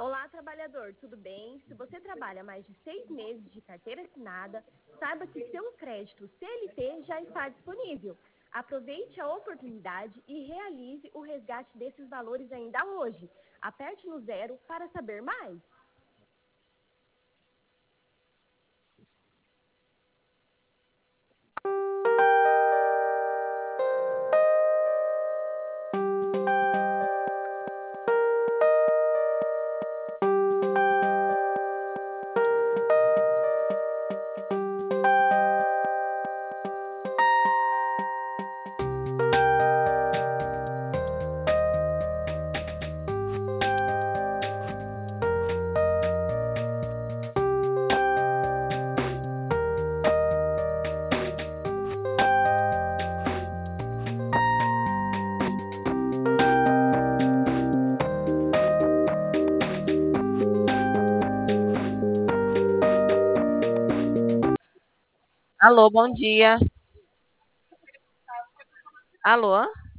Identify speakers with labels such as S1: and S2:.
S1: Olá, trabalhador, tudo bem? Se você trabalha mais de 6 meses de carteira assinada, saiba que seu crédito CLT já está disponível. Aproveite a oportunidade e realize o resgate desses valores ainda hoje. Aperte no zero para saber mais.
S2: Alô, bom dia. Alô?